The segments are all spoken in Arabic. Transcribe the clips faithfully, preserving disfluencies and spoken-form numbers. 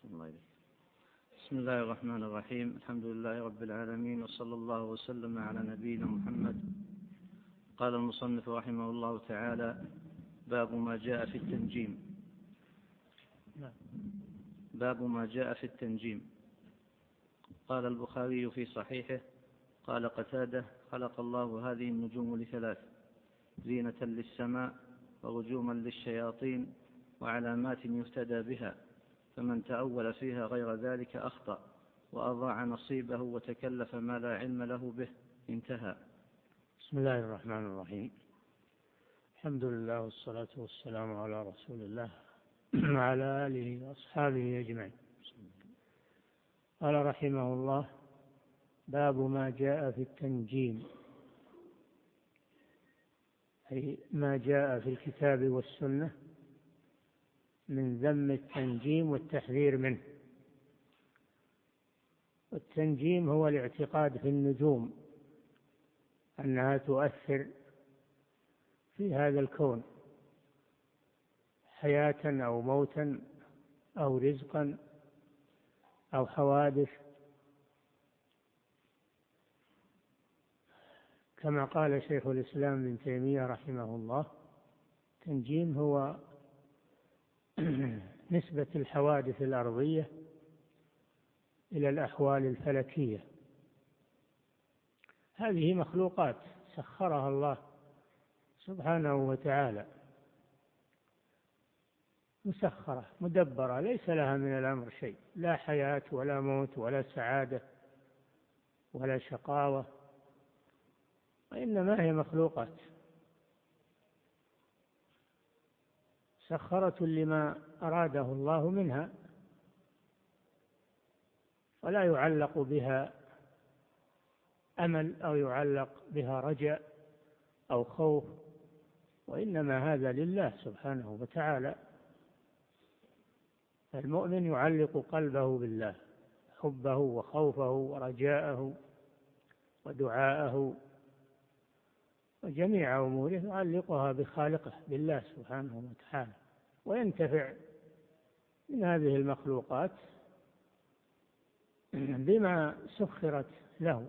بسم الله الرحمن الرحيم. الحمد لله رب العالمين، وصلى الله وسلم على نبينا محمد. قال المصنف رحمه الله تعالى: باب ما جاء في التنجيم. باب ما جاء في التنجيم. قال البخاري في صحيحه: قال قتادة: خلق الله هذه النجوم لثلاث: زينة للسماء، ورجوما للشياطين، وعلامات يهتدى بها، فمن تأول فيها غير ذلك أخطأ، وأضاع نصيبه وتكلف ما لا علم له به. انتهى. بسم الله الرحمن الرحيم. الحمد لله والصلاة والسلام على رسول الله وعلى آله وأصحابه أجمعين. قال رحمه الله: باب ما جاء في التنجيم، أي ما جاء في الكتاب والسنة من ذم التنجيم والتحذير منه. والتنجيم هو الاعتقاد في النجوم أنها تؤثر في هذا الكون حياة أو موتا أو رزقا أو حوادث، كما قال شيخ الإسلام ابن تيمية رحمه الله: التنجيم هو نسبة الحوادث الأرضية إلى الأحوال الفلكية. هذه مخلوقات سخرها الله سبحانه وتعالى، مسخرة مدبرة، ليس لها من الأمر شيء، لا حياة ولا موت ولا سعادة ولا شقاوة، وإنما هي مخلوقات مسخرة لما أراده الله منها، ولا يعلق بها أمل أو يعلق بها رجاء أو خوف، وإنما هذا لله سبحانه وتعالى. المؤمن يعلق قلبه بالله، حبه وخوفه ورجاءه ودعاءه وجميع أموره يعلقها بخالقه بالله سبحانه وتعالى، وينتفع من هذه المخلوقات بما سخرت له،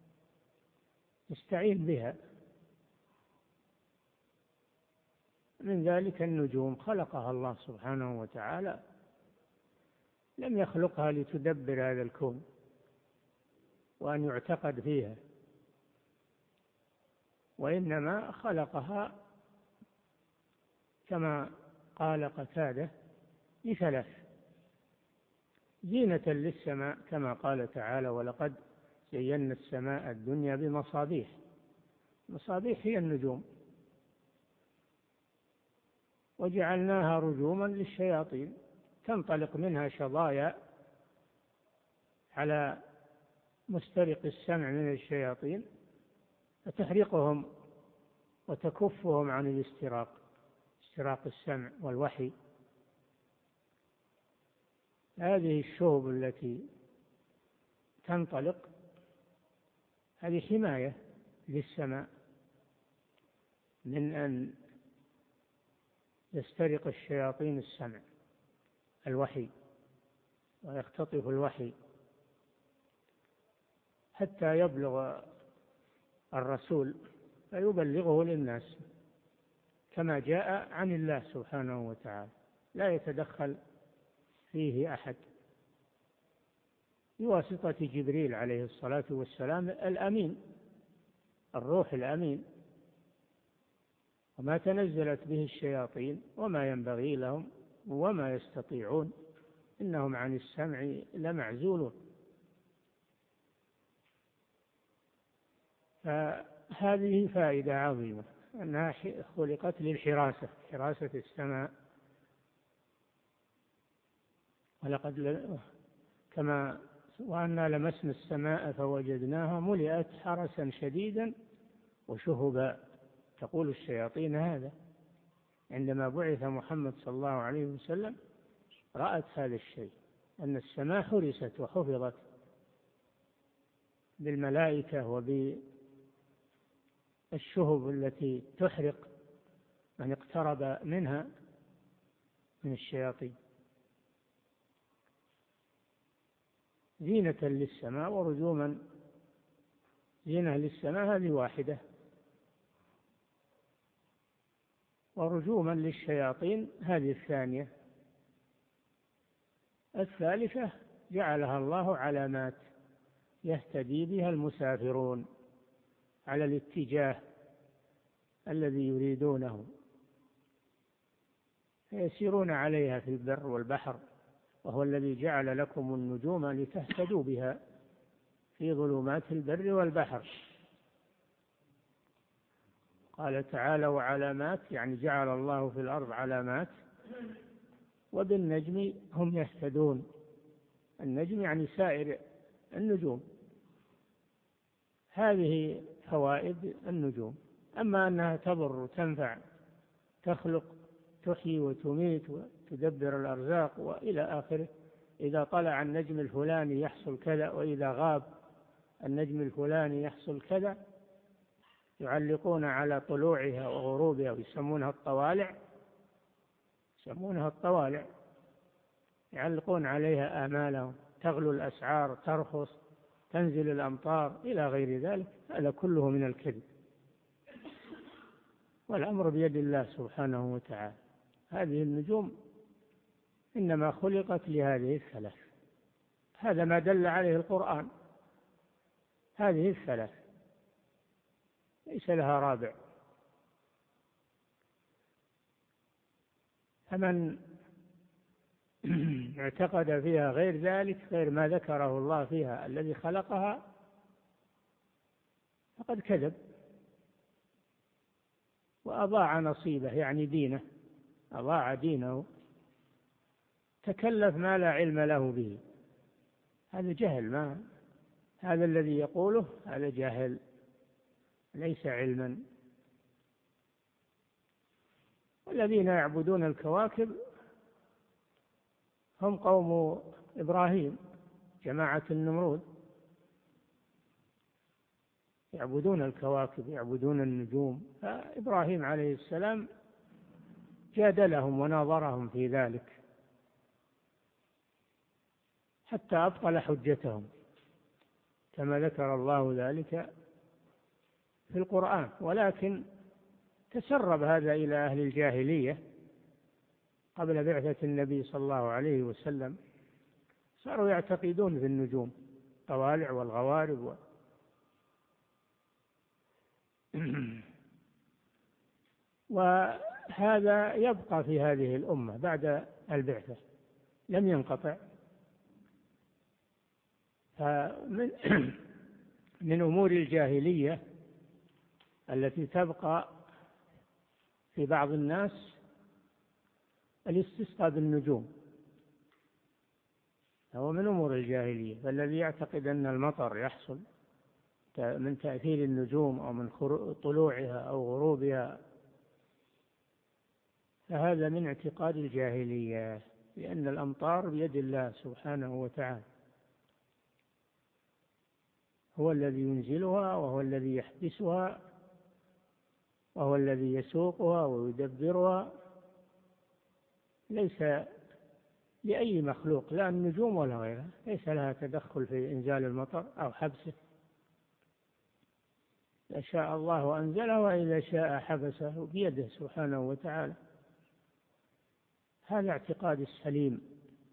يستعين بها. من ذلك النجوم خلقها الله سبحانه وتعالى، لم يخلقها لتدبر هذا الكون وأن يعتقد فيها، وإنما خلقها كما قال قتادة لثلاث: زينة للسماء كما قال تعالى: ولقد زينا السماء الدنيا بمصابيح. مصابيح هي النجوم. وجعلناها رجوما للشياطين، تنطلق منها شظايا على مسترق السمع من الشياطين فتحرقهم وتكفهم عن الاستراق، استراق السمع والوحي. هذه الشهب التي تنطلق هذه حماية للسماء من أن يسترق الشياطين السمع الوحي ويختطف الوحي حتى يبلغ الرسول فيبلغه للناس كما جاء عن الله سبحانه وتعالى، لا يتدخل فيه أحد، بواسطة جبريل عليه الصلاة والسلام الأمين، الروح الأمين. وما تنزلت به الشياطين وما ينبغي لهم وما يستطيعون، إنهم عن السمع لمعزولون. فهذه فائدة عظيمة، أنها خلقت للحراسة، حراسة السماء. ولقد كما وأنا لمسنا السماء فوجدناها ملئت حرسا شديدا وشهبا. تقول الشياطين هذا عندما بعث محمد صلى الله عليه وسلم، رأت هذا الشيء، أن السماء حرست وحفظت بالملائكة وبالشهب التي تحرق من اقترب منها من الشياطين. زينة للسماء ورجوما. زينة للسماء هذه واحدة، ورجوما للشياطين هذه الثانية. الثالثة جعلها الله علامات يهتدي بها المسافرون على الاتجاه الذي يريدونه، فيسيرون عليها في البر والبحر، وهو الذي جعل لكم النجوم لتهتدوا بها في ظلمات البر والبحر. قال تعالى: وعلامات، يعني جعل الله في الأرض علامات، وبالنجم هم يهتدون. النجم يعني سائر النجوم. هذه فوائد النجوم. أما أنها تضر وتنفع، تخلق، تحيي وتميت وتدبر الأرزاق وإلى آخره، إذا طلع النجم الفلاني يحصل كذا، وإذا غاب النجم الفلاني يحصل كذا، يعلقون على طلوعها وغروبها ويسمونها الطوالع. يسمونها الطوالع، يعلقون عليها آمالهم، تغلو الأسعار، ترخص، تنزل الأمطار إلى غير ذلك. هذا كله من الكذب، والأمر بيد الله سبحانه وتعالى. هذه النجوم إنما خلقت لهذه الثلاث، هذا ما دل عليه القرآن. هذه الثلاث ليس لها رابع. فمن اعتقد فيها غير ذلك، غير ما ذكره الله فيها الذي خلقها، فقد كذب وأضاع نصيبه، يعني دينه، أضاع دينه، تكلف ما لا علم له به. هذا جهل، ما هذا الذي يقوله هذا جهل ليس علما. والذين يعبدون الكواكب هم قوم إبراهيم، جماعة النمرود، يعبدون الكواكب، يعبدون النجوم. فإبراهيم عليه السلام جادلهم وناظرهم في ذلك حتى أبطل حجتهم، كما ذكر الله ذلك في القرآن. ولكن تسرب هذا إلى أهل الجاهلية قبل بعثة النبي صلى الله عليه وسلم، صاروا يعتقدون في النجوم، الطوالع والغوارب و... وهذا يبقى في هذه الأمة بعد البعثة، لم ينقطع. فمن من أمور الجاهلية التي تبقى في بعض الناس الاستسقاء بالنجوم، هو من أمور الجاهلية. فالذي يعتقد أن المطر يحصل من تأثير النجوم أو من طلوعها أو غروبها، فهذا من اعتقاد الجاهلية، لأن الأمطار بيد الله سبحانه وتعالى، هو الذي ينزلها وهو الذي يحبسها وهو الذي يسوقها ويدبرها، ليس لأي مخلوق، لا النجوم ولا غيرها، ليس لها تدخل في إنزال المطر أو حبسه. إذا شاء الله أنزله وإذا شاء حبسه، بيده سبحانه وتعالى. هذا اعتقاد السليم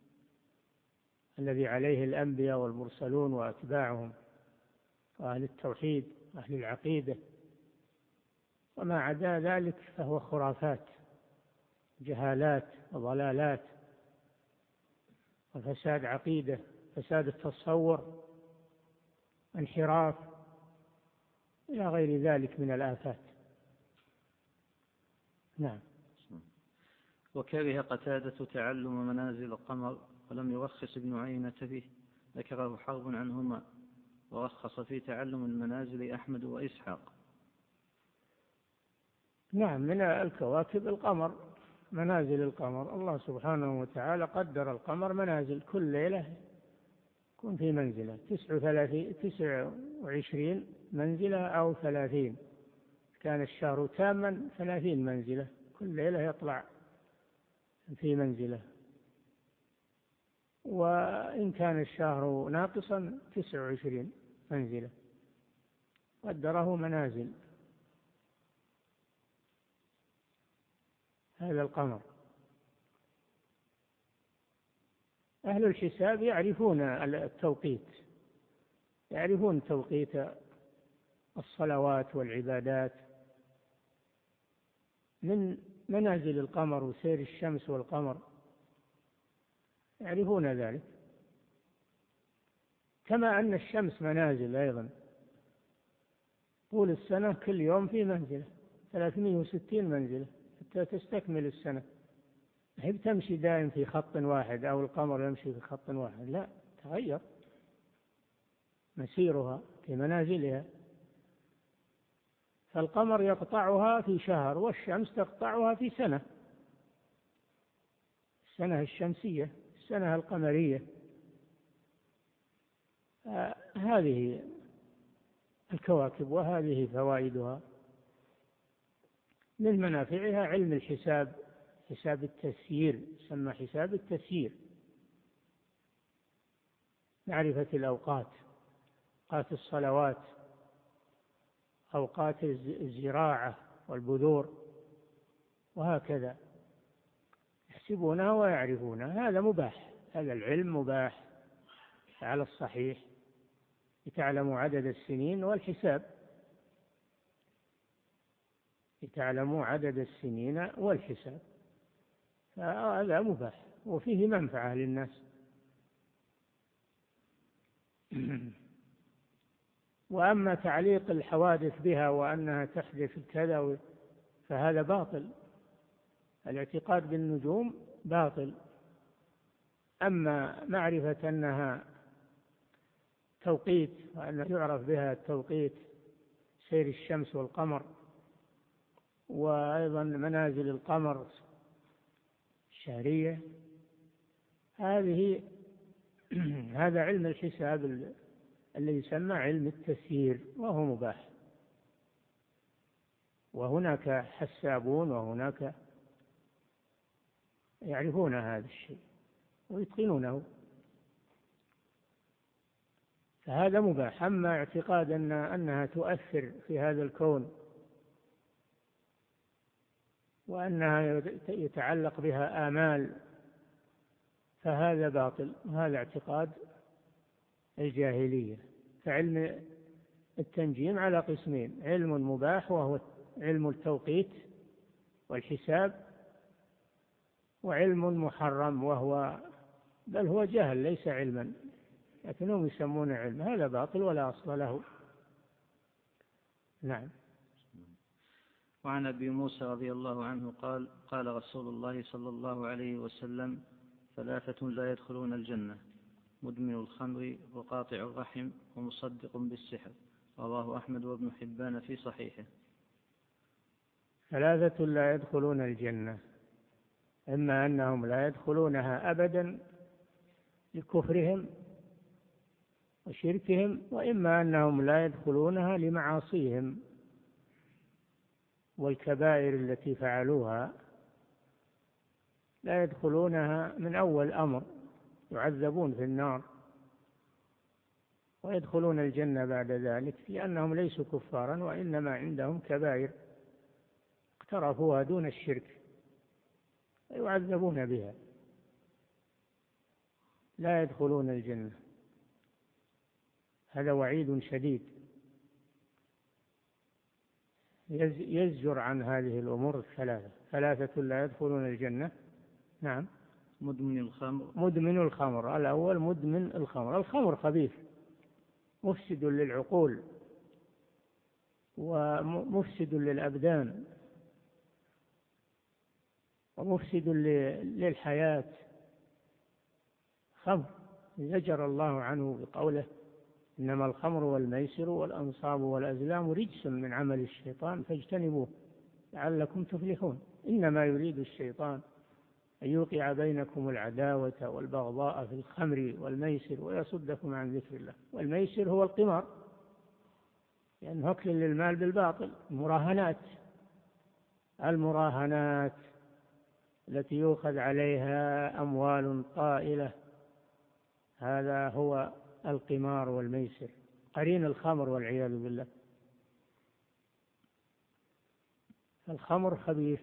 الذي عليه الأنبياء والمرسلون وأتباعهم وأهل التوحيد وأهل العقيدة. وما عدا ذلك فهو خرافات، جهالات وضلالات وفساد عقيدة، فساد التصور، انحراف إلى غير ذلك من الآفات. نعم. وكره قتادة تعلم منازل القمر ولم يرخص ابن عيينة فيه، ذكره حرب عنهما، ورخص في تعلم المنازل أحمد وإسحاق. نعم، من الكواكب القمر، منازل القمر. الله سبحانه وتعالى قدر القمر منازل، كل ليلة يكون في منزلة، تسع وعشرين منزلة أو ثلاثين، كان الشهر تاما ثلاثين منزلة، كل ليلة يطلع في منزلة. وإن كان الشهر ناقصا تسع وعشرين منزلة، قدره منازل هذا القمر. أهل الحساب يعرفون التوقيت، يعرفون توقيت الصلوات والعبادات من منازل القمر وسير الشمس والقمر، يعرفون ذلك. كما أن الشمس منازل أيضا، طول السنة كل يوم في منزلة، ثلاثمائة وستين منزلة حتى تستكمل السنة. هي بتمشي دائم في خط واحد أو القمر يمشي في خط واحد، لا، تغير مسيرها في منازلها. فالقمر يقطعها في شهر والشمس تقطعها في سنة، السنة الشمسية السنة القمرية. آه هذه الكواكب وهذه فوائدها. من منافعها علم الحساب، حساب التسيير، يسمى حساب التسيير، معرفة الأوقات، أوقات الصلوات، أوقات الزراعة والبذور، وهكذا يحسبونها ويعرفونها. هذا مباح، هذا العلم مباح على الصحيح، لتعلموا عدد السنين والحساب، لتعلموا عدد السنين والحساب، فهذا مباح وفيه منفعة للناس. وأما تعليق الحوادث بها وأنها تحدث كذا فهذا باطل، الاعتقاد بالنجوم باطل. أما معرفة أنها توقيت وأن يعرف بها التوقيت، سير الشمس والقمر، وأيضا منازل القمر الشهرية، هذه هذا علم الحساب الذي يسمى علم التسيير، وهو مباح. وهناك حسابون وهناك يعرفون هذا الشيء ويتقنونه، فهذا مباح. أما اعتقاد أن أنها تؤثر في هذا الكون وأنها يتعلق بها آمال فهذا باطل، وهذا اعتقاد الجاهلية. فعلم التنجيم على قسمين: علم مباح وهو علم التوقيت والحساب، وعلم محرم وهو بل هو جهل ليس علما، لكنهم يسمونه علم، هذا باطل ولا أصل له. نعم. وعن أبي موسى رضي الله عنه قال: قال رسول الله صلى الله عليه وسلم: ثلاثة لا يدخلون الجنة: مدمن الخمر وقاطع الرحم ومصدق بالسحر. رواه أحمد وابن حبان في صحيحه. ثلاثة لا يدخلون الجنة: إما أنهم لا يدخلونها أبدا لكفرهم وشركهم، وإما أنهم لا يدخلونها لمعاصيهم والكبائر التي فعلوها، لا يدخلونها من أول أمر، يعذبون في النار ويدخلون الجنة بعد ذلك، لأنهم ليسوا كفارا وإنما عندهم كبائر اقترفوها دون الشرك يعذبون بها، لا يدخلون الجنة. هذا وعيد شديد يزجر عن هذه الأمور الثلاثة. ثلاثة لا يدخلون الجنة: نعم، مدمن الخمر مدمن الخمر. الأول مدمن الخمر، الخمر خبيث مفسد للعقول ومفسد للأبدان ومفسد للحياة. خمر زجر الله عنه بقوله: إنما الخمر والميسر والأنصاب والأزلام رجس من عمل الشيطان فاجتنبوه لعلكم تفلحون. إنما يريد الشيطان أن يوقع بينكم العداوة والبغضاء في الخمر والميسر ويصدكم عن ذكر الله. والميسر هو القمار، لأنه أكل للمال بالباطل. المراهنات المراهنات التي يؤخذ عليها أموال طائلة هذا هو القمار والميسر، قرين الخمر والعياذ بالله. الخمر خبيث،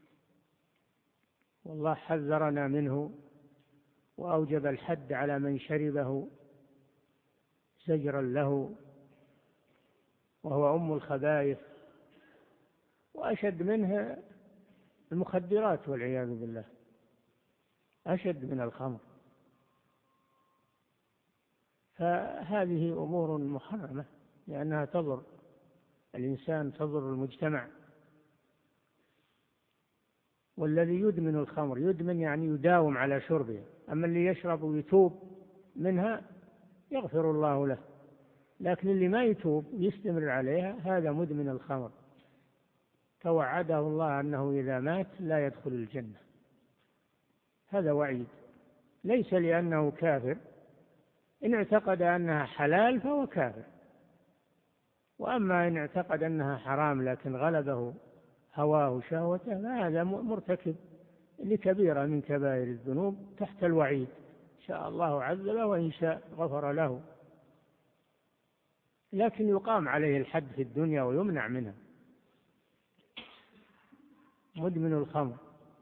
والله حذرنا منه وأوجب الحد على من شربه زجرا له، وهو أم الخبائث. وأشد منه المخدرات والعياذ بالله، أشد من الخمر. فهذه أمور محرمة لأنها تضر الإنسان، تضر المجتمع. والذي يدمن الخمر، يدمن يعني يداوم على شربها، أما اللي يشرب ويتوب منها يغفر الله له، لكن اللي ما يتوب ويستمر عليها هذا مدمن الخمر، توعده الله أنه إذا مات لا يدخل الجنة. هذا وعيد، ليس لأنه كافر، إن اعتقد أنها حلال فهو كافر، وأما إن اعتقد أنها حرام لكن غلبه هواه وشهوته فهذا مرتكب لكبيرة من كبائر الذنوب تحت الوعيد، إن شاء الله عذبه وإن شاء غفر له، لكن يقام عليه الحد في الدنيا ويمنع منها. مدمن الخمر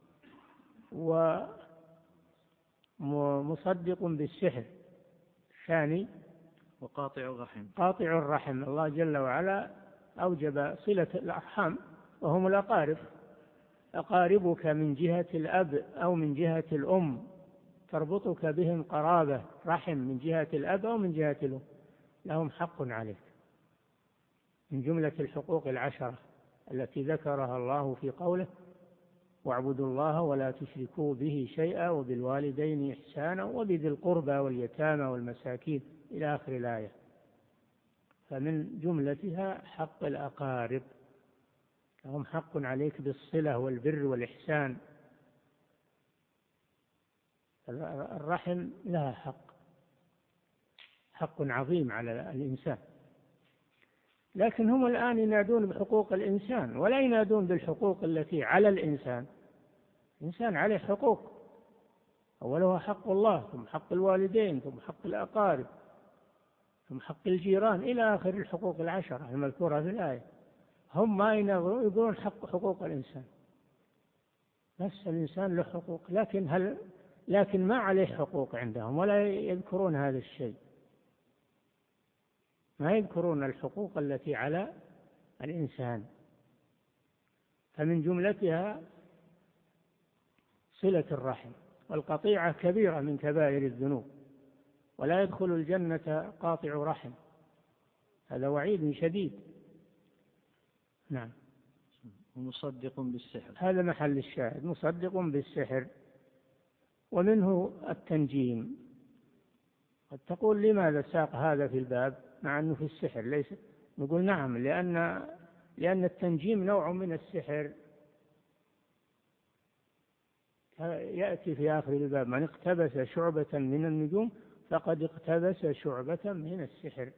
ومصدق بالسحر ثاني، وقاطع الرحم. قاطع الرحم، الله جل وعلا أوجب صلة الأرحام وهم الأقارب، أقاربك من جهة الأب أو من جهة الأم تربطك بهم قرابة رحم من جهة الأب أو من جهة الأم، لهم حق عليك من جملة الحقوق العشرة التي ذكرها الله في قوله: واعبدوا الله ولا تشركوا به شيئا وبالوالدين إحسانا وبذي القربى واليتامى والمساكين إلى آخر الآية. فمن جملتها حق الأقارب، لهم حق عليك بالصلة والبر والإحسان. الرحم لها حق، حق عظيم على الإنسان، لكن هم الآن ينادون بحقوق الإنسان ولا ينادون بالحقوق التي على الإنسان. الإنسان عليه حقوق، أولها حق الله، ثم حق الوالدين، ثم حق الأقارب، ثم حق الجيران، إلى آخر الحقوق العشرة المذكورة في الآية. هم ما يقولون حق حقوق الإنسان، بس الإنسان له حقوق، لكن هل لكن ما عليه حقوق عندهم ولا يذكرون هذا الشيء، ما يذكرون الحقوق التي على الإنسان. فمن جملتها صلة الرحم، والقطيعة كبيرة من كبائر الذنوب، ولا يدخل الجنة قاطع رحم، هذا وعيد شديد. نعم. ومصدق بالسحر، هذا محل الشاهد، مصدق بالسحر. ومنه التنجيم. قد تقول لماذا ساق هذا في الباب مع أنه في السحر ليس؟ نقول نعم، لأن لأن التنجيم نوع من السحر، يأتي في آخر الباب: من اقتبس شعبة من النجوم فقد اقتبس شعبة من السحر.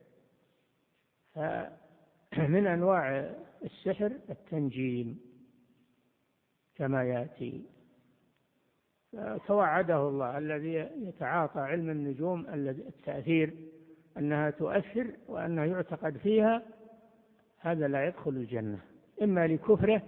فمن أنواع السحر التنجيم كما يأتي. توعده الله الذي يتعاطى علم النجوم التأثير أنها تؤثر وأنه يعتقد فيها، هذا لا يدخل الجنة، إما لكفره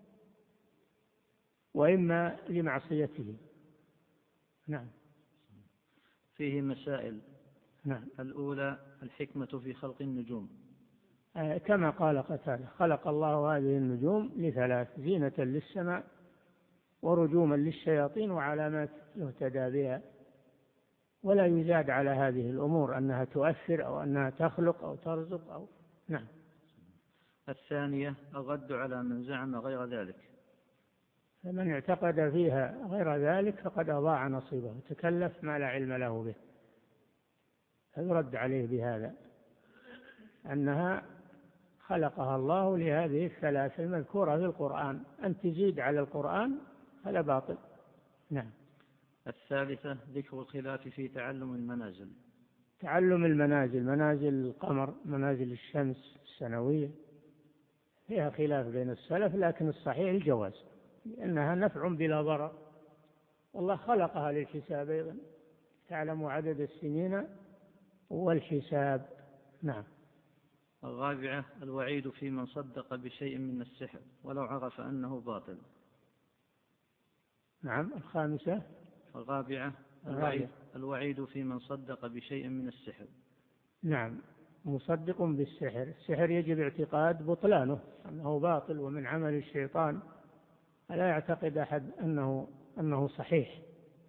وإما لمعصيته. نعم. فيه مسائل. نعم. الأولى: الحكمة في خلق النجوم. آه كما قال قتادة: خلق الله هذه النجوم لثلاث: زينة للسماء، ورجوما للشياطين، وعلامات يهتدى بها. ولا يزاد على هذه الأمور أنها تؤثر أو أنها تخلق أو ترزق أو. نعم. الثانية: الرد على من زعم غير ذلك. فمن اعتقد فيها غير ذلك فقد أضاع نصيبه وتكلف ما لا علم له به، فيرد عليه بهذا، أنها خلقها الله لهذه الثلاث المذكورة في القرآن، أن تزيد على القرآن هذا باطل. نعم. الثالثة: ذكر الخلاف في تعلم المنازل. تعلم المنازل، منازل القمر، منازل الشمس السنوية، فيها خلاف بين السلف، لكن الصحيح الجواز، لأنها نفع بلا ضرر، والله خلقها للحساب أيضا. تعلم عدد السنين والحساب. نعم. الرابعة الوعيد في من صدق بشيء من السحر ولو عرف أنه باطل. نعم. الخامسة الرابعة الوعيد, الوعيد في من صدق بشيء من السحر. نعم. مصدق بالسحر، السحر يجب اعتقاد بطلانه أنه باطل ومن عمل الشيطان، لا يعتقد أحد أنه أنه صحيح،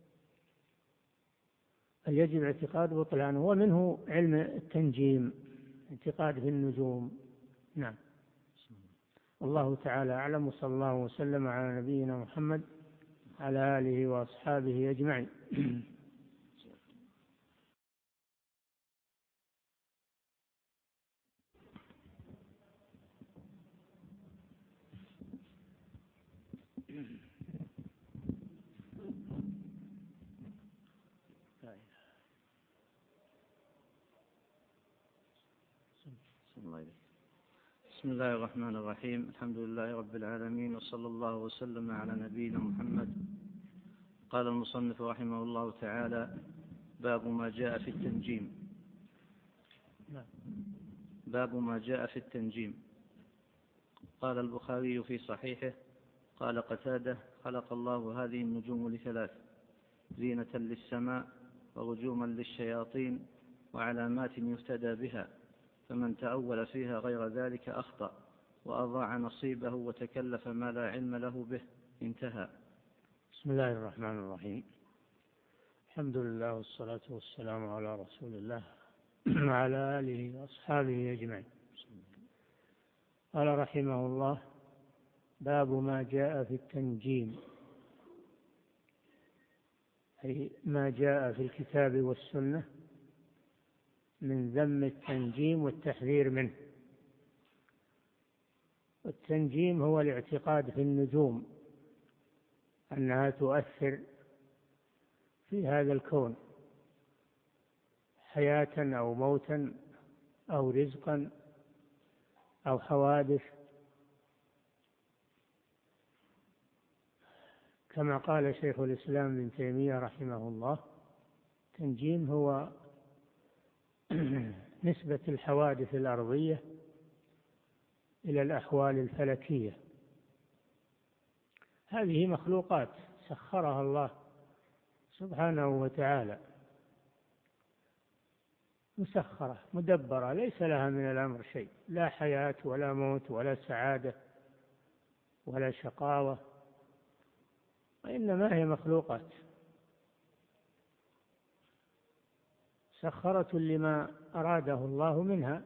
بل يجب اعتقاد بطلانه. ومنه علم التنجيم، اعتقاد في النجوم. نعم. والله تعالى أعلم، وصلى الله وسلم على نبينا محمد على آله وأصحابه أجمعين. بسم الله الرحمن الرحيم. الحمد لله رب العالمين، وصلى الله وسلم على نبينا محمد. قال المصنف رحمه الله تعالى: باب ما جاء في التنجيم. باب ما جاء في التنجيم. قال البخاري في صحيحه: قال قتادة: خلق الله هذه النجوم لثلاث: زينة للسماء، ورجوما للشياطين، وعلامات يهتدى بها، فمن تأول فيها غير ذلك أخطأ وأضاع نصيبه وتكلف ما لا علم له به. انتهى. بسم الله الرحمن الرحيم. الحمد لله والصلاة والسلام على رسول الله وعلى آله وأصحابه أجمعين. قال رحمه الله: باب ما جاء في التنجيم، أي ما جاء في الكتاب والسنة من ذم التنجيم والتحذير منه. والتنجيم هو الاعتقاد في النجوم أنها تؤثر في هذا الكون حياة أو موتا أو رزقا أو حوادث، كما قال شيخ الإسلام ابن تيمية رحمه الله: التنجيم هو نسبة الحوادث الأرضية إلى الأحوال الفلكية. هذه مخلوقات سخرها الله سبحانه وتعالى، مسخرة مدبرة، ليس لها من الأمر شيء، لا حياة ولا موت ولا سعادة ولا شقاوة، وإنما هي مخلوقات مسخرة لما أراده الله منها،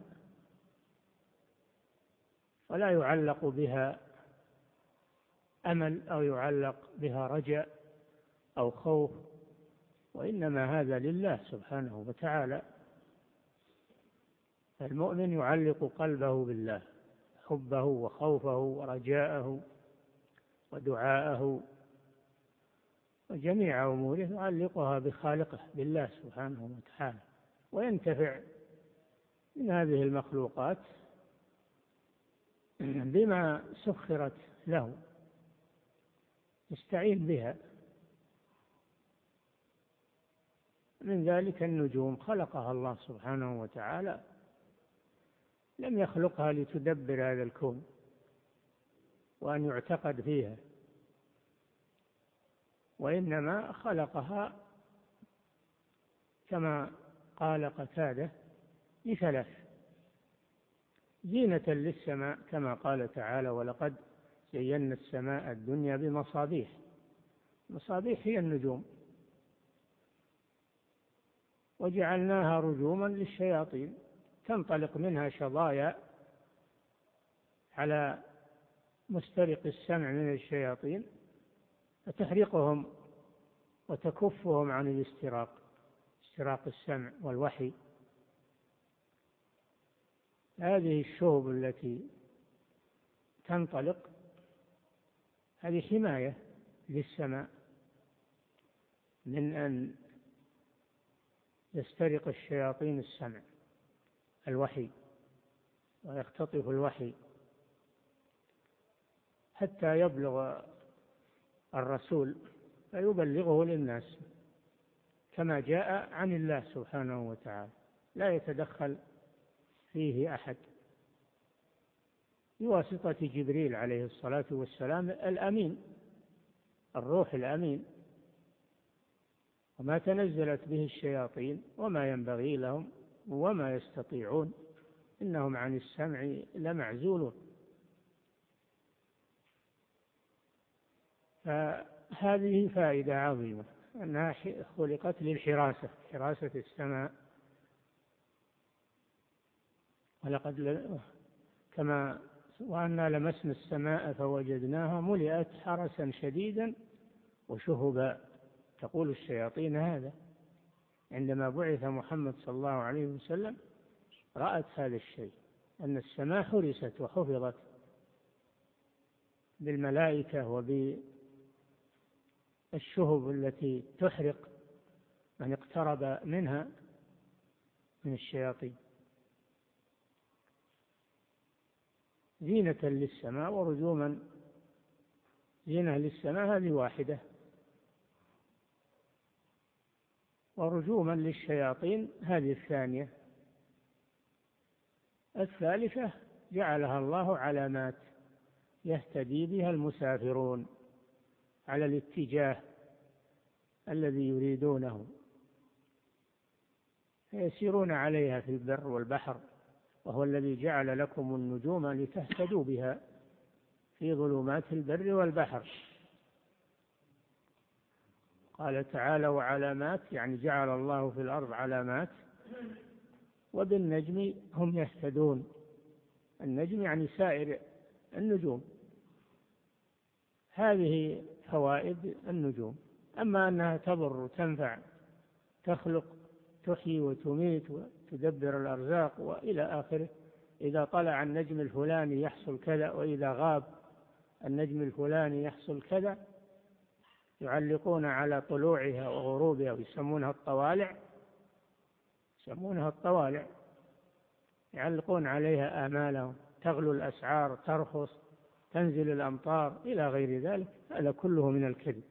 ولا يعلق بها أمل أو يعلق بها رجاء أو خوف، وإنما هذا لله سبحانه وتعالى. المؤمن يعلق قلبه بالله، حبه وخوفه ورجاءه ودعاءه وجميع أموره يعلقها بخالقه بالله سبحانه وتعالى، وينتفع من هذه المخلوقات بما سخرت له، يستعين بها. من ذلك النجوم خلقها الله سبحانه وتعالى، لم يخلقها لتدبر هذا الكون وأن يعتقد فيها، وإنما خلقها كما قال قتادة لثلاث: زينة للسماء كما قال تعالى: ولقد زينا السماء الدنيا بمصابيح. مصابيح هي النجوم. وجعلناها رجوما للشياطين، تنطلق منها شظايا على مسترق السمع من الشياطين فتحرقهم وتكفهم عن الاستراق، استراق السمع والوحي. هذه الشهب التي تنطلق هذه حماية للسماء من أن يسترق الشياطين السمع، الوحي، ويختطف الوحي حتى يبلغ الرسول فيبلغه للناس. كما جاء عن الله سبحانه وتعالى، لا يتدخل فيه أحد، بواسطة جبريل عليه الصلاة والسلام الأمين، الروح الأمين. وما تنزلت به الشياطين وما ينبغي لهم وما يستطيعون، إنهم عن السمع لمعزولون. فهذه فائدة عظيمة، أنها خلقت للحراسة، حراسة السماء. ولقد كما وأنا لمسنا السماء فوجدناها ملئت حرسا شديدا وشهبا، تقول الشياطين هذا. عندما بعث محمد صلى الله عليه وسلم رأت هذا الشيء، أن السماء حرست وحفظت بالملائكة وبالشهب التي تحرق من اقترب منها من الشياطين، زينة للسماء ورجوما. زينة للسماء هذه واحدة، ورجوما للشياطين هذه الثانية. الثالثة جعلها الله علامات يهتدي بها المسافرون على الاتجاه الذي يريدونه، فيسيرون عليها في البر والبحر. وهو الذي جعل لكم النجوم لتهتدوا بها في ظلمات البر والبحر. قال تعالى: وعلامات، يعني جعل الله في الأرض علامات، وبالنجم هم يهتدون. النجم يعني سائر النجوم. هذه فوائد النجوم. أما أنها تضر وتنفع، تخلق، تحيي وتميت وتدبر الأرزاق وإلى آخره، إذا طلع النجم الفلاني يحصل كذا، وإذا غاب النجم الفلاني يحصل كذا. يعلقون على طلوعها وغروبها ويسمونها الطوالع، يسمونها الطوالع، يعلقون عليها آمالهم، تغلو الأسعار، ترخص، تنزل الأمطار إلى غير ذلك. هذا كله من الكذب،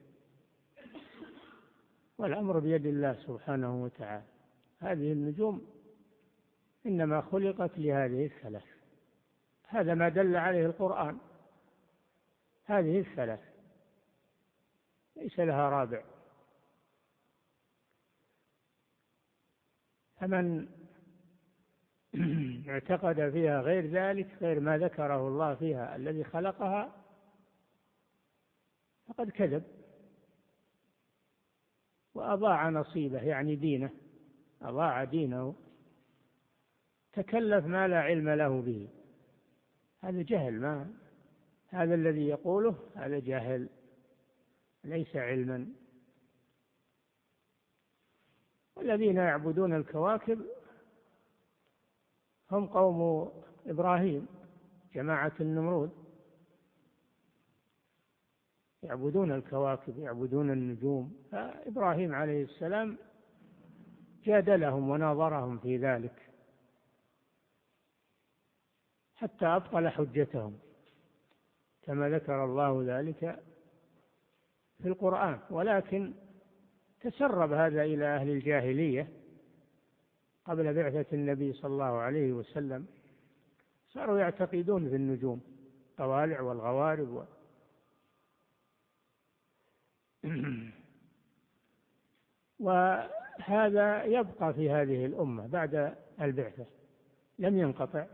والأمر بيد الله سبحانه وتعالى. هذه النجوم إنما خلقت لهذه الثلاث، هذا ما دل عليه القرآن، هذه الثلاث ليس لها رابع. فمن اعتقد فيها غير ذلك، غير ما ذكره الله فيها الذي خلقها، فقد كذب وأضاع نصيبه، يعني دينه، أضاع دينه، تكلف ما لا علم له به. هذا جهل، ما هذا الذي يقوله، هذا جهل ليس علما. والذين يعبدون الكواكب هم قوم إبراهيم، جماعة النمرود، يعبدون الكواكب، يعبدون النجوم. فإبراهيم عليه السلام جادلهم وناظرهم في ذلك حتى أبطل حجتهم، كما ذكر الله ذلك في القرآن. ولكن تسرب هذا إلى أهل الجاهلية قبل بعثة النبي صلى الله عليه وسلم، صاروا يعتقدون في النجوم، الطوالع والغوارب و... وهذا يبقى في هذه الأمة بعد البعثة، لم ينقطع.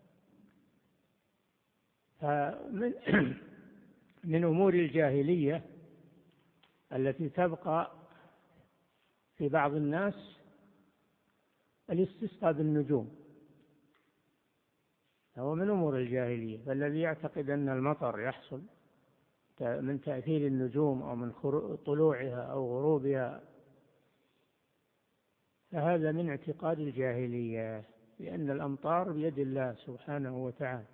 فمن من أمور الجاهلية التي تبقى في بعض الناس الاستسقاء بالنجوم، هو من أمور الجاهلية. فالذي يعتقد أن المطر يحصل من تأثير النجوم أو من طلوعها أو غروبها، فهذا من اعتقاد الجاهلية، لأن الأمطار بيد الله سبحانه وتعالى،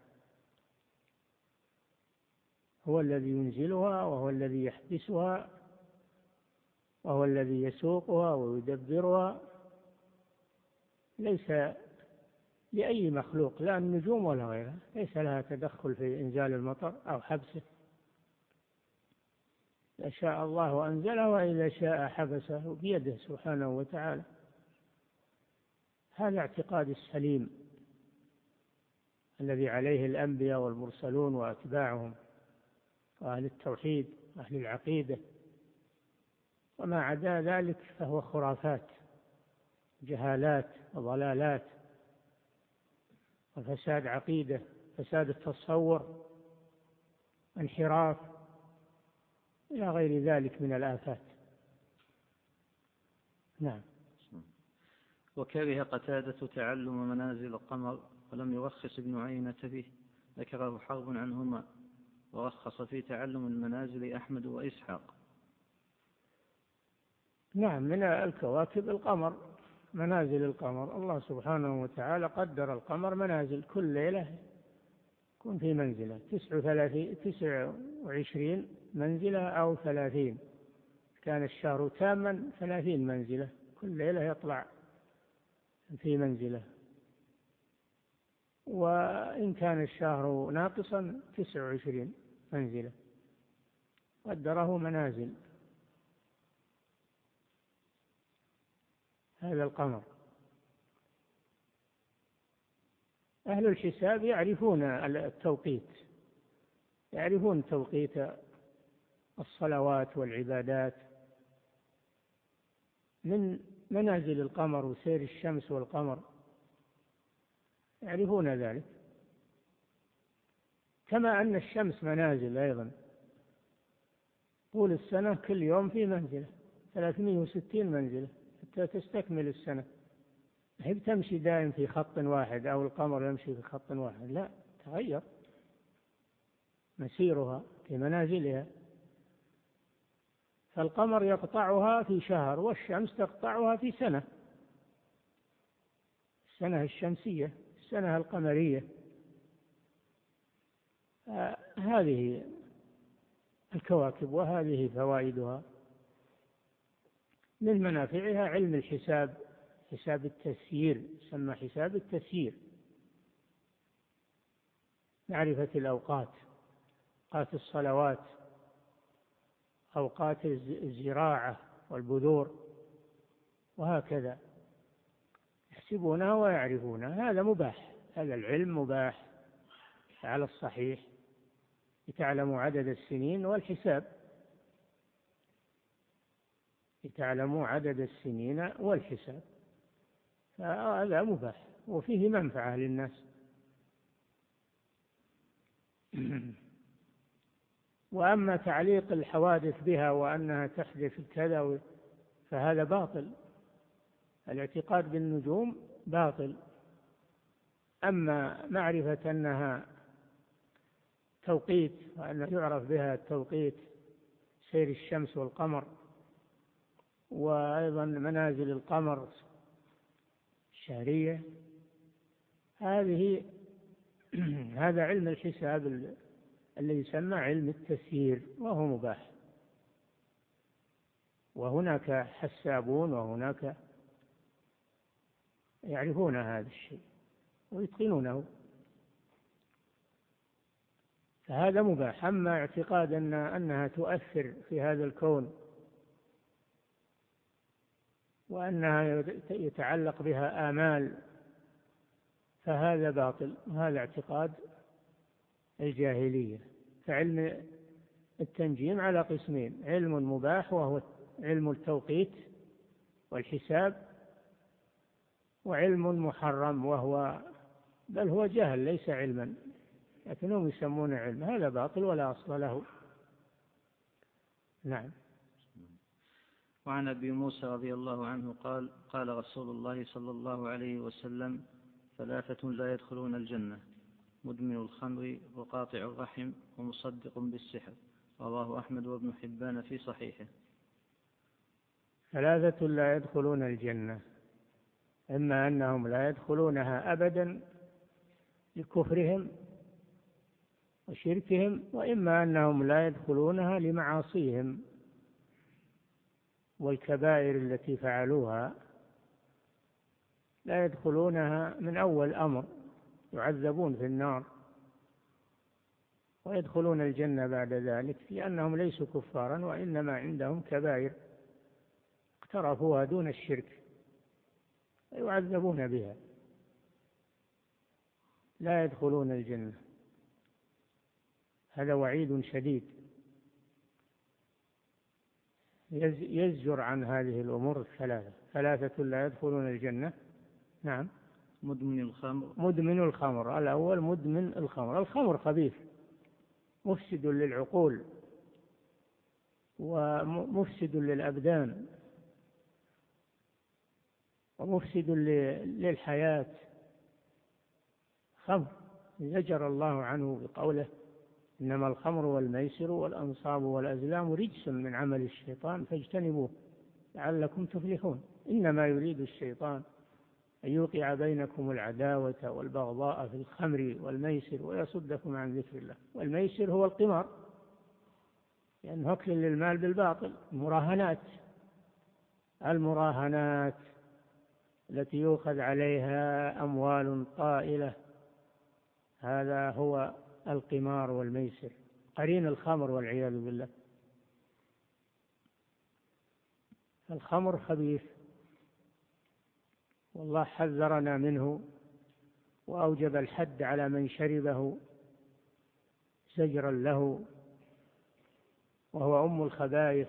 هو الذي ينزلها وهو الذي يحبسها وهو الذي يسوقها ويدبرها، ليس لأي مخلوق، لا النجوم ولا غيرها، ليس لها تدخل في إنزال المطر أو حبسه، إذا شاء الله أنزله وإذا شاء حبسه بيده سبحانه وتعالى. هذا اعتقاد السليم الذي عليه الأنبياء والمرسلون وأتباعهم وأهل التوحيد وأهل العقيدة، وما عدا ذلك فهو خرافات، جهالات وضلالات وفساد عقيدة، فساد التصور، انحراف إلى غير ذلك من الآفات. نعم. وكره قتادة تعلم منازل القمر ولم يرخص ابن عيينة فيه، ذكره حرب عنهما، ورخص في تعلم المنازل أحمد وإسحاق. نعم، من الكواكب القمر، منازل القمر، الله سبحانه وتعالى قدر القمر منازل، كل ليلة يكون في منزلة، تسع وعشرين منزلة أو ثلاثين، كان الشهر تاما ثلاثين منزلة، كل ليلة يطلع في منزلة، وإن كان الشهر ناقصا تسع وعشرين منزلة، قدره منازل هذا القمر. أهل الحساب يعرفون التوقيت، يعرفون توقيت الصلوات والعبادات من منازل القمر وسير الشمس والقمر، يعرفون ذلك، كما أن الشمس منازل أيضا، طول السنة كل يوم في منزلة، ثلاثمائة وستين منزلة حتى تستكمل السنة، هي بتمشي دائم في خط واحد أو القمر يمشي في خط واحد، لا، تغير مسيرها في منازلها، فالقمر يقطعها في شهر والشمس تقطعها في سنة، السنة الشمسية السنة القمرية. آه هذه الكواكب وهذه فوائدها. من منافعها علم الحساب، حساب التسيير، يسمى حساب التسيير، معرفة الأوقات، أوقات الصلوات، أوقات الزراعة والبذور، وهكذا يحسبونها ويعرفونها. هذا مباح، هذا العلم مباح على الصحيح، لتعلموا عدد السنين والحساب، لتعلموا عدد السنين والحساب، فهذا مباح وفيه منفعة للناس. وأما تعليق الحوادث بها وأنها تحدث كذا فهذا باطل، الاعتقاد بالنجوم باطل. أما معرفة أنها توقيت وأن يعرف بها التوقيت، سير الشمس والقمر، وأيضا منازل القمر الشهرية، هذه هذا علم الحساب الذي يسمى علم التسيير، وهو مباح. وهناك حسابون وهناك يعرفون هذا الشيء ويتقنونه، فهذا مباح. أما اعتقاد أن أنها تؤثر في هذا الكون وأنها يتعلق بها آمال فهذا باطل، وهذا اعتقاد الجاهلية. فعلم التنجيم على قسمين: علم مباح وهو علم التوقيت والحساب، وعلم محرم وهو بل هو جهل ليس علما، لكنهم يسمونه علم، هذا باطل ولا أصل له. نعم. وعن أبي موسى رضي الله عنه قال: قال رسول الله صلى الله عليه وسلم: ثلاثة لا يدخلون الجنة: مدمن الخمر وقاطع الرحم ومصدق بالسحر. رواه أحمد وابن حبان في صحيحه. ثلاثة لا يدخلون الجنة: إما أنهم لا يدخلونها أبدا لكفرهم وشركهم، وإما أنهم لا يدخلونها لمعاصيهم والكبائر التي فعلوها، لا يدخلونها من أول أمر، يعذبون في النار. ويدخلون الجنة بعد ذلك، لأنهم ليسوا كفارا وإنما عندهم كبائر اقترفوها دون الشرك يعذبون بها، لا يدخلون الجنة. هذا وعيد شديد يزجر عن هذه الأمور الثلاثة. ثلاثة لا يدخلون الجنة. نعم. مدمن الخمر. مدمن الخمر. الأول مدمن الخمر. الخمر خبيث مفسد للعقول ومفسد للأبدان ومفسد للحياة. خمر زجر الله عنه بقوله إنما الخمر والميسر والأنصاب والأزلام رجس من عمل الشيطان فاجتنبوه لعلكم تفلحون. إنما يريد الشيطان أن يوقع بينكم العداوة والبغضاء في الخمر والميسر ويصدكم عن ذكر الله. والميسر هو القمار، لأنه يعني أكل للمال بالباطل. المراهنات المراهنات التي يؤخذ عليها أموال طائلة، هذا هو القمار والميسر، قرين الخمر والعياذ بالله. الخمر خبيث والله حذرنا منه وأوجب الحد على من شربه زجرا له، وهو أم الخبائث.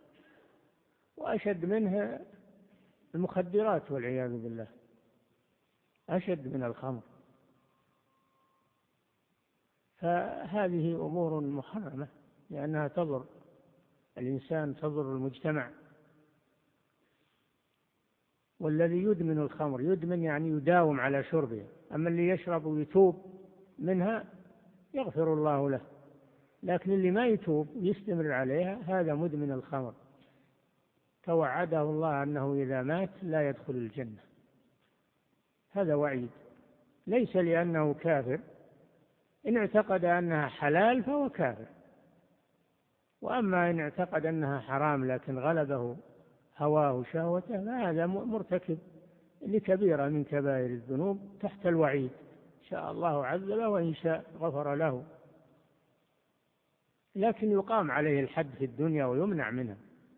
وأشد منها المخدرات والعياذ بالله، أشد من الخمر. فهذه أمور محرمة لأنها تضر الإنسان، تضر المجتمع. والذي يدمن الخمر يدمن يعني يداوم على شربها، أما اللي يشرب ويتوب منها يغفر الله له، لكن اللي ما يتوب ويستمر عليها هذا مدمن الخمر، توعده الله أنه إذا مات لا يدخل الجنة. هذا وعيد، ليس لأنه كافر، إن اعتقد أنها حلال فهو كافر، وأما إن اعتقد أنها حرام لكن غلبه هواه شهوته فهذا مرتكب لكبيرة من كبائر الذنوب تحت الوعيد، إن شاء الله عذبه وإن شاء غفر له، لكن يقام عليه الحد في الدنيا ويمنع منها.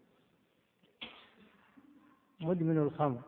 مدمن الخمر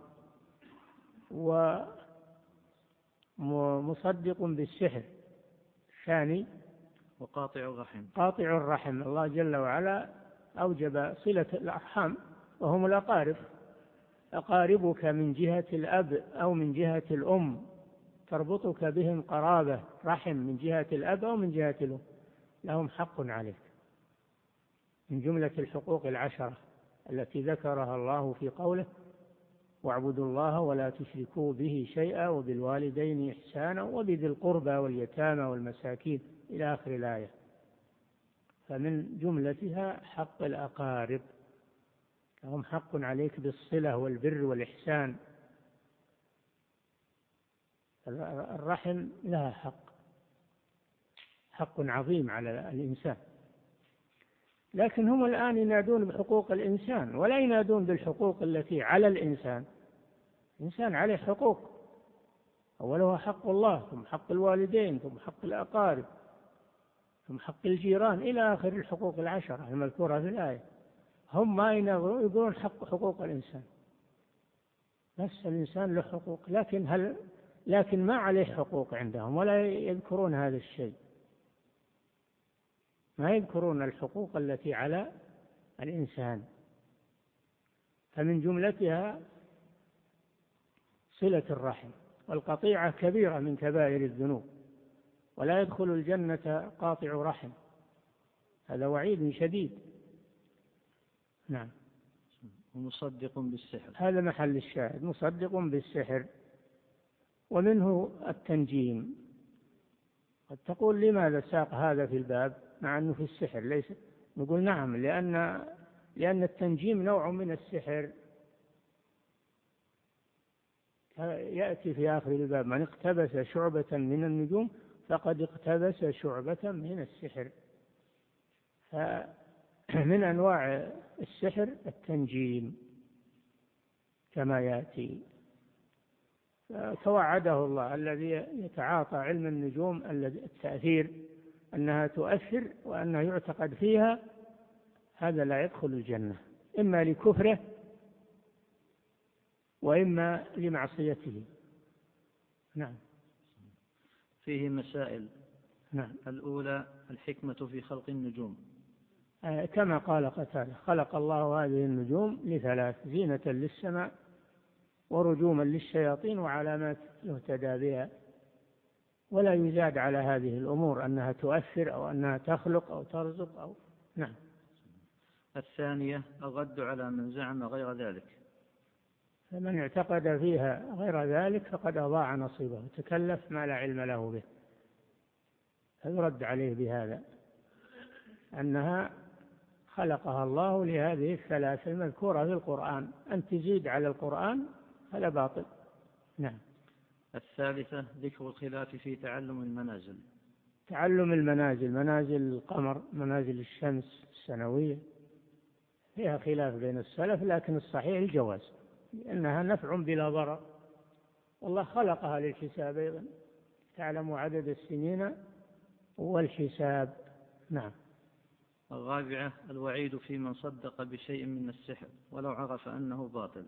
ومصدق بالسحر ثاني، وقاطع الرحم. قاطع الرحم، الله جل وعلا أوجب صلة الأرحام وهم الأقارب، أقاربك من جهة الأب أو من جهة الأم تربطك بهم قرابة رحم من جهة الأب أو من جهة الأم، لهم حق عليك من جملة الحقوق العشرة التي ذكرها الله في قوله واعبدوا الله ولا تشركوا به شيئا وبالوالدين إحسانا وبذي القربى واليتامى والمساكين إلى آخر الآية. فمن جملتها حق الأقارب، لهم حق عليك بالصلة والبر والإحسان. الرحم لها حق، حق عظيم على الإنسان، لكن هم الآن ينادون بحقوق الإنسان ولا ينادون بالحقوق التي على الإنسان. الإنسان عليه حقوق، أولها حق الله، ثم حق الوالدين، ثم حق الأقارب، ثم حق الجيران إلى آخر الحقوق العشرة المذكورة في الآية. هم ما يقولون حق حقوق الإنسان، بس الإنسان له حقوق، لكن هل لكن ما عليه حقوق عندهم ولا يذكرون هذا الشيء، ما يذكرون الحقوق التي على الإنسان. فمن جملتها صلة الرحم، والقطيعة كبيرة من كبائر الذنوب، ولا يدخل الجنة قاطع رحم، هذا وعيد شديد. نعم. ومصدق بالسحر، هذا محل الشاهد، مصدق بالسحر. ومنه التنجيم. قد تقول لماذا ساق هذا في الباب مع أنه في السحر ليس؟ نقول نعم، لأن لأن التنجيم نوع من السحر، يأتي في آخر الباب من اقتبس شعبة من النجوم فقد اقتبس شعبة من السحر. فمن أنواع السحر التنجيم كما يأتي. توعده الله الذي يتعاطى علم النجوم التأثير أنها تؤثر وأنه يعتقد فيها، هذا لا يدخل الجنة، إما لكفره وإما لمعصيته. نعم. فيه مسائل. نعم. الأولى الحكمة في خلق النجوم. آه كما قال قتادة: خلق الله هذه النجوم لثلاث: زينة للسماء، ورجوما للشياطين، وعلامات يهتدى بها. ولا يزاد على هذه الأمور أنها تؤثر أو أنها تخلق أو ترزق أو. نعم. الثانية الرد على من زعم غير ذلك. فمن اعتقد فيها غير ذلك فقد أضاع نصيبه وتكلف ما لا علم له به، فيرد عليه بهذا، أنها خلقها الله لهذه الثلاث المذكورة في القرآن، أن تزيد على القرآن هذا باطل. نعم. الثالثة ذكر الخلاف في تعلم المنازل. تعلم المنازل، منازل القمر، منازل الشمس السنوية، فيها خلاف بين السلف، لكن الصحيح الجواز، لأنها نفع بلا ضرر، والله خلقها للحساب أيضا، تعلم عدد السنين والحساب. نعم. الرابعة الوعيد في من صدق بشيء من السحر ولو عرف أنه باطل.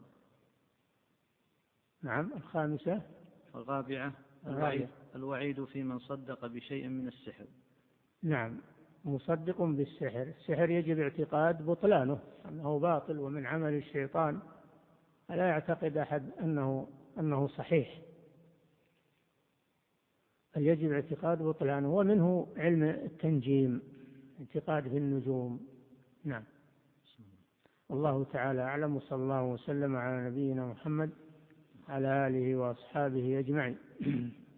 نعم. الخامسة الرابعة الوعيد, الوعيد في من صدق بشيء من السحر. نعم. مصدق بالسحر، السحر يجب اعتقاد بطلانه، أنه باطل ومن عمل الشيطان، لا يعتقد أحد أنه, أنه صحيح، بل يجب اعتقاد بطلانه. ومنه علم التنجيم، اعتقاد في النجوم. نعم. والله تعالى أعلم، وصلى الله وسلم على نبينا محمد على آله وأصحابه أجمعين.